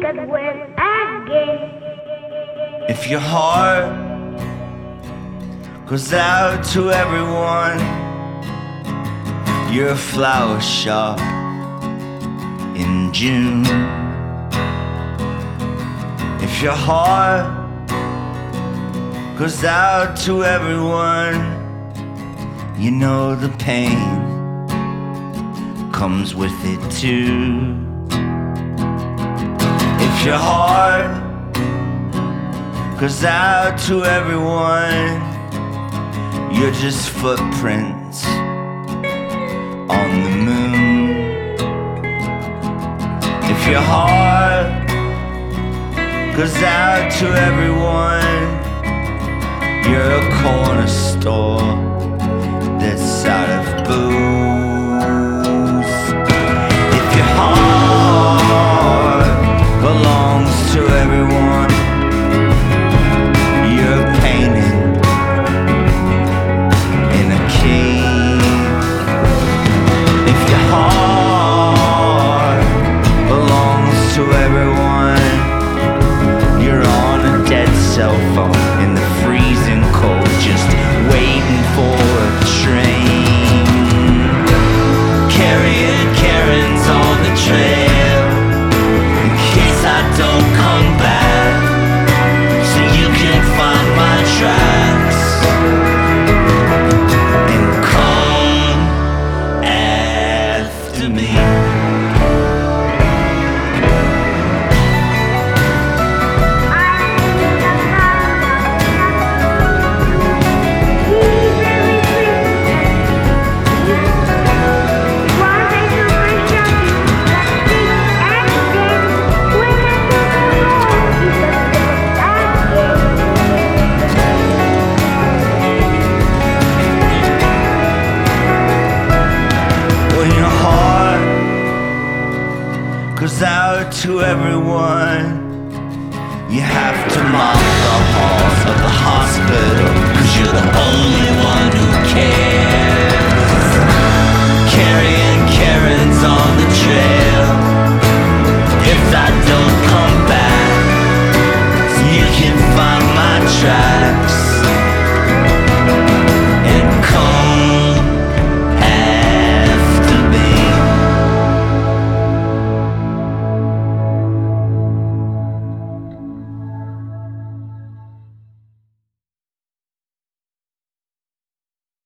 that when again. If your heart goes out to everyone, you're a flower shop in June. If your heart goes out to everyone, you know the pain comes with it too. If your heart goes out to everyone, you're just footprints on the moon. If your heart goes out to everyone, you're a corner store that's out of booze. If your heart belongs to everyone, you're a painting in a cave. If your heart belongs to everyone, you're on a dead cell phone in the freezing cold, just waiting for a train. Carrying Karens on the trail in case I don't come back, so you can find my tracks and come after me. When your heart goes out to everyone, you have to mop the halls of the hospital, 'cause you're the only one who cares. Carrying Karens on the trail, if I don't come back, so you can find my tracks